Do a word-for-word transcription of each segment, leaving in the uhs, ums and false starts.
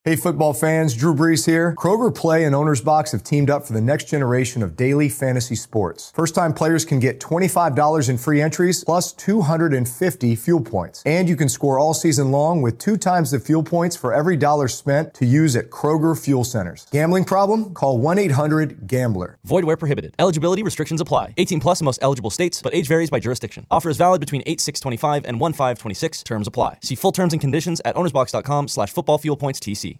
Hey football fans, Drew Brees here. Kroger Play and Owner's Box have teamed up for the next generation of daily fantasy sports. First-time players can get twenty-five dollars in free entries plus two hundred fifty fuel points. And you can score all season long with two times the fuel points for every dollar spent to use at Kroger Fuel Centers. Gambling problem? Call one eight hundred gambler. Void where prohibited. Eligibility restrictions apply. eighteen plus in most eligible states, but age varies by jurisdiction. Offer is valid between eight six twenty-five and one five twenty-six. Terms apply. See full terms and conditions at ownersbox.com slash football fuel points TC.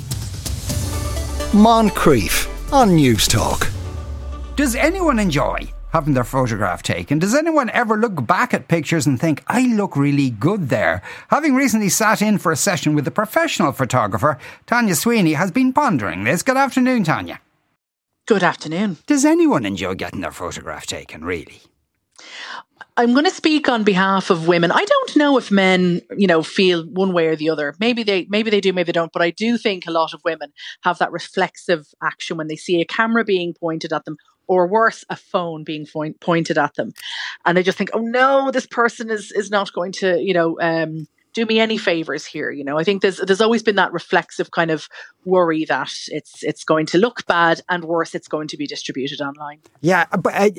Moncrief on News Talk. Does anyone enjoy having their photograph taken? Does anyone ever look back at pictures and think, I look really good there? Having recently sat in for a session with a professional photographer, Tanya Sweeney has been pondering this. Good afternoon, Tanya. Good afternoon. Does anyone enjoy getting their photograph taken, really? I'm going to speak on behalf of women. I don't know if men, you know, feel one way or the other. Maybe they, maybe they do, maybe they don't. But I do think a lot of women have that reflexive action when they see a camera being pointed at them, or worse, a phone being point, pointed at them, and they just think, "Oh no, this person is is not going to, you know, um, do me any favors here." You know, I think there's there's always been that reflexive kind of worry that it's it's going to look bad, and worse, it's going to be distributed online. Yeah, but. Uh,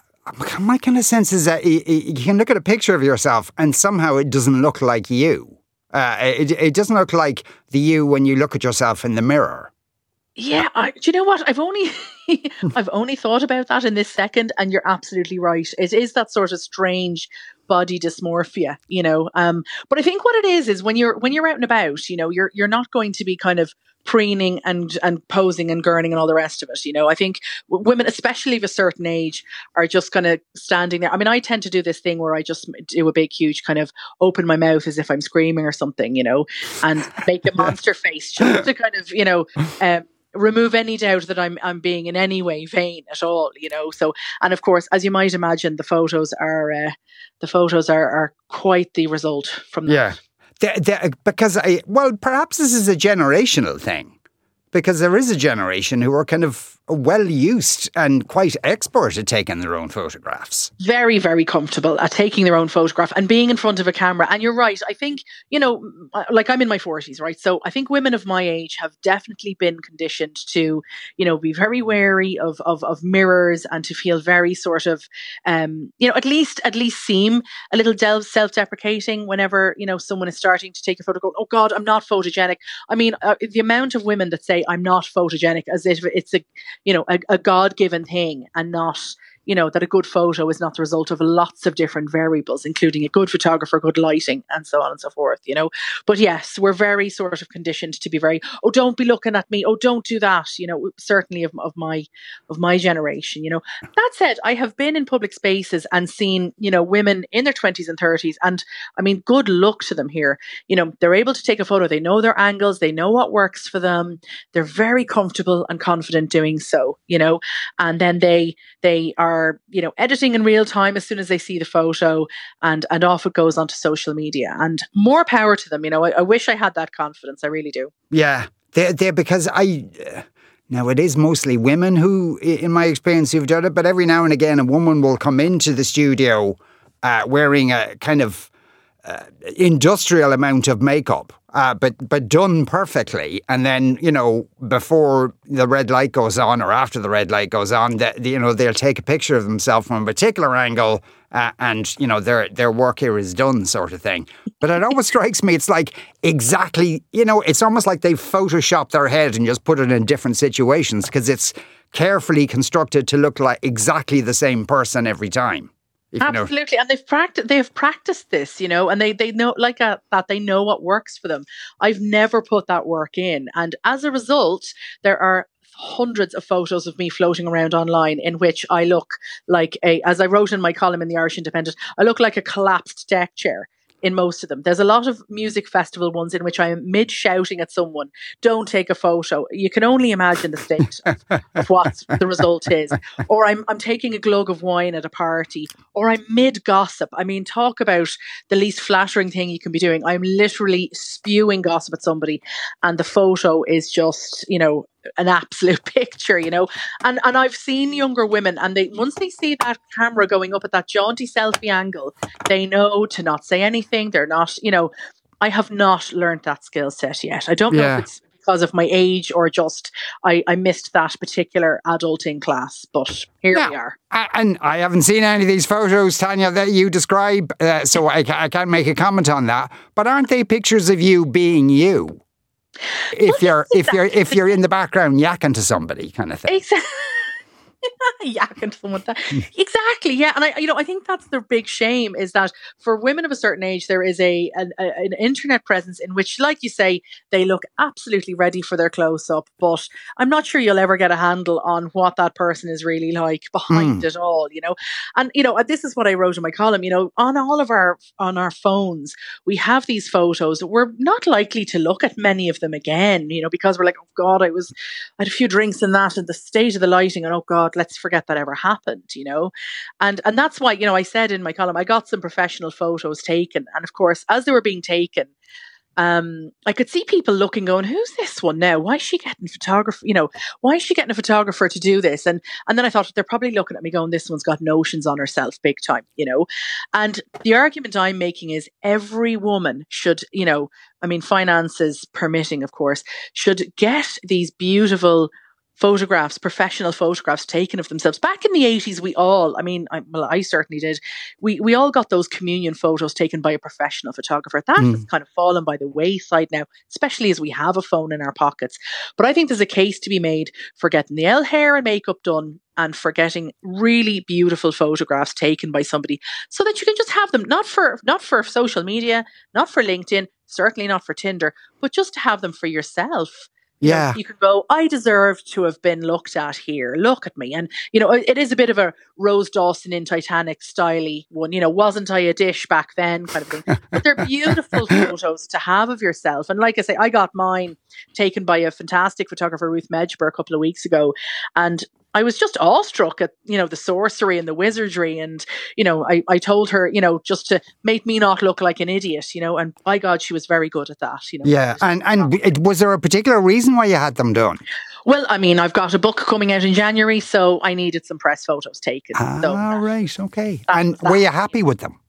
My kind of sense is that you can look at a picture of yourself and somehow it doesn't look like you. Uh, it, it doesn't look like the you when you look at yourself in the mirror. Yeah, I, do you know what? I've only I've only thought about that in this second, and you're absolutely right. It is that sort of strange body dysmorphia, you know. Um, but I think what it is is when you're when you're out and about, you know, you're you're not going to be kind of preening and and posing and gurning and all the rest of it. You know, I think w- women, especially of a certain age, are just kind of standing there. I mean, I tend to do this thing where I just do a big, huge kind of open my mouth as if I'm screaming or something, you know, and make a monster face just to kind of, you know, um, remove any doubt that I'm I'm being in any way vain at all, you know. So, and of course, as you might imagine, the photos are uh, the photos are, are quite the result from that. Yeah. They're, they're, because, I, well, perhaps this is a generational thing, because there is a generation who are kind of well used and quite expert at taking their own photographs. Very, very comfortable at taking their own photograph and being in front of a camera. And you're right. I think, you know, like I'm in my forties, right? So I think women of my age have definitely been conditioned to, you know, be very wary of of, of mirrors and to feel very sort of, um, you know, at least at least seem a little del- self-deprecating whenever, you know, someone is starting to take a photo. Go, oh God, I'm not photogenic. I mean, uh, the amount of women that say I'm not photogenic as if it's a, you know, a, a God-given thing, and not, you know, that a good photo is not the result of lots of different variables, including a good photographer, good lighting, and so on and so forth, you know. But yes, we're very sort of conditioned to be very, oh, don't be looking at me, oh, don't do that, you know, certainly of, of my of my generation, you know. That said, I have been in public spaces and seen, you know, women in their twenties and thirties, and I mean, good luck to them here. You know, they're able to take a photo, they know their angles, they know what works for them, they're very comfortable and confident doing so, you know, and then they they are, you know, editing in real time as soon as they see the photo, and and off it goes onto social media. And more power to them. You know, I, I wish I had that confidence. I really do. Yeah, they they because I uh, now it is mostly women who, in my experience, who've done it. But every now and again, a woman will come into the studio uh, wearing a kind of uh, industrial amount of makeup. Uh, but but done perfectly, and then, you know, before the red light goes on or after the red light goes on, that, you know, they'll take a picture of themselves from a particular angle, uh, and, you know, their their work here is done, sort of thing. But it always strikes me, it's like exactly, you know, it's almost like they've photoshopped their head and just put it in different situations, because it's carefully constructed to look like exactly the same person every time. Absolutely, and they've practiced. They've practiced this, you know, and they they know like a, that. They know what works for them. I've never put that work in, and as a result, there are hundreds of photos of me floating around online in which I look like a, as I wrote in my column in the Irish Independent, I look like a collapsed deck chair. In most of them, there's a lot of music festival ones in which I am mid shouting at someone, "Don't take a photo." You can only imagine the state of, of what the result is. Or I'm I'm taking a glug of wine at a party, or I'm mid gossip. I mean, talk about the least flattering thing you can be doing. I'm literally spewing gossip at somebody, and the photo is just, you know, an absolute picture, you know. And and I've seen younger women, and they once they see that camera going up at that jaunty selfie angle, they know to not say anything. They're not, you know, I have not learned that skill set yet. I don't know yeah. if it's because of my age or just I, I missed that particular adulting class. But here yeah. we are. And I haven't seen any of these photos, Tanya, that you describe, uh, so I, I can't make a comment on that. But aren't they pictures of you being you? If you're if you're if you're in the background yakking to somebody, kind of thing. Exactly. Yakking to someone. That. Exactly, yeah. And I, you know, I think that's the big shame is that for women of a certain age, there is a an, a an internet presence in which, like you say, they look absolutely ready for their close up. But I'm not sure you'll ever get a handle on what that person is really like behind mm. it all. You know, and you know, this is what I wrote in my column. You know, on all of our on our phones, we have these photos. We're not likely to look at many of them again. You know, because we're like, oh God, I was, I had a few drinks and that, and the state of the lighting, and oh God, let's forget that ever happened, you know. And and that's why, you know, I said in my column, I got some professional photos taken. And of course, as they were being taken, um, I could see people looking, going, who's this one now? Why is she getting photographer? You know, why is she getting a photographer to do this? And and then I thought, they're probably looking at me going, this one's got notions on herself big time, you know. And the argument I'm making is every woman should, you know, I mean, finances permitting, of course, should get these beautiful photographs, professional photographs taken of themselves. Back in the eighties, we all, I mean, I, well, I certainly did, we we all got those communion photos taken by a professional photographer. That mm. has kind of fallen by the wayside now, especially as we have a phone in our pockets. But I think there's a case to be made for getting the L hair and makeup done and for getting really beautiful photographs taken by somebody so that you can just have them, not for not for social media, not for LinkedIn, certainly not for Tinder, but just to have them for yourself. You yeah. know, you can go, I deserve to have been looked at here. Look at me. And, you know, it is a bit of a Rose Dawson in Titanic style-y one. You know, wasn't I a dish back then kind of thing. But they're beautiful photos to have of yourself. And like I say, I got mine taken by a fantastic photographer, Ruth Medjber, a couple of weeks ago. And I was just awestruck at, you know, the sorcery and the wizardry. And, you know, I, I told her, you know, just to make me not look like an idiot, you know, and by God, she was very good at that, you know. Yeah. And, and was there a particular reason why you had them done? Well, I mean, I've got a book coming out in January, so I needed some press photos taken. Ah, so, right. Okay. That, and that, were you happy with them?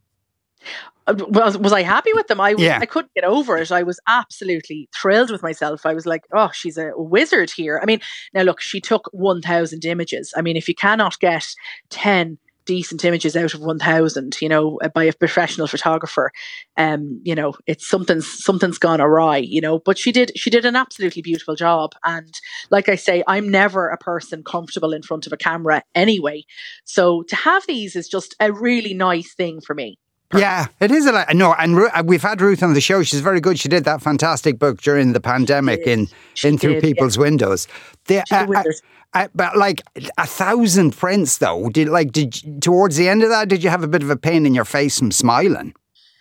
Was, was I happy with them? I was, yeah. I couldn't get over it. I was absolutely thrilled with myself. I was like, oh, she's a wizard here. I mean, now look, she took one thousand images. I mean, if you cannot get ten decent images out of one thousand, you know, by a professional photographer, um, you know, it's something's, something's gone awry, you know, but she did, she did an absolutely beautiful job. And like I say, I'm never a person comfortable in front of a camera anyway. So to have these is just a really nice thing for me. Yeah, it is a lot. No, and Ru- we've had Ruth on the show. She's very good. She did that fantastic book during the pandemic in she in Through did, People's yeah. Windows. The, She's a uh, wizard. uh, uh, but like a thousand prints, though. Did like did towards the end of that, did you have a bit of a pain in your face from smiling?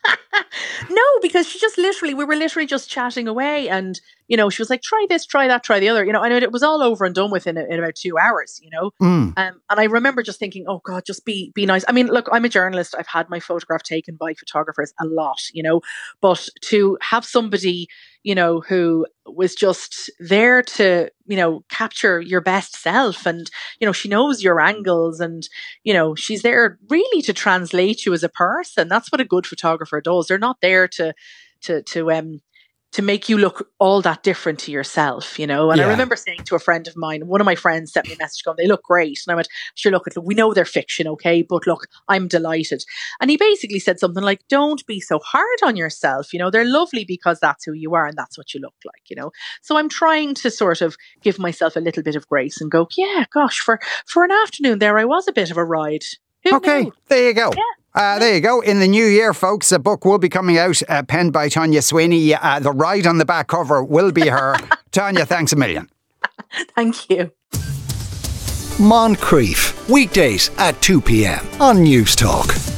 No, because she just literally, we were literally just chatting away, and you know, she was like, "Try this, try that, try the other." You know, and it was all over and done with in, in about two hours. You know, mm. um, and I remember just thinking, "Oh God, just be be nice." I mean, look, I'm a journalist. I've had my photograph taken by photographers a lot, you know, but to have somebody, you know, who was just there to, you know, capture your best self, and you know, she knows your angles, and you know, she's there really to translate you as a person. That's what a good photographer does. They're not there to to to um to make you look all that different to yourself, you know. And yeah. I remember saying to a friend of mine, one of my friends sent me a message going, "They look great." And I went, "Sure, look, look, we know they're fiction, okay? But look, I'm delighted." And he basically said something like, "Don't be so hard on yourself. You know, they're lovely because that's who you are and that's what you look like, you know." So I'm trying to sort of give myself a little bit of grace and go, yeah, gosh, for, for an afternoon there, I was a bit of a ride. Who okay, knew? There you go. Yeah. Uh, there you go. In the new year, folks, a book will be coming out, uh, penned by Tanya Sweeney. Uh, the ride on the back cover will be her. Tanya, thanks a million. Thank you. Moncrief, weekdays at two p.m. on News Talk.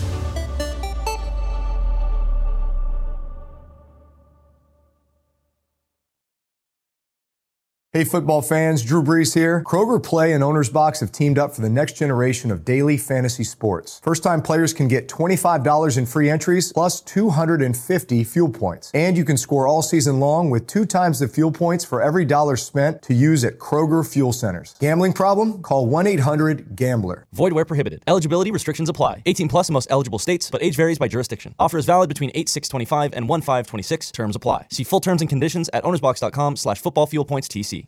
Hey football fans, Drew Brees here. Kroger Play and Owner's Box have teamed up for the next generation of daily fantasy sports. First-time players can get twenty-five dollars in free entries plus two hundred fifty fuel points. And you can score all season long with two times the fuel points for every dollar spent to use at Kroger Fuel Centers. Gambling problem? Call one eight hundred gambler. Void where prohibited. Eligibility restrictions apply. eighteen plus in most eligible states, but age varies by jurisdiction. Offer is valid between eight six twenty-five and one five twenty-six. Terms apply. See full terms and conditions at ownersbox.com slash football fuel points TC.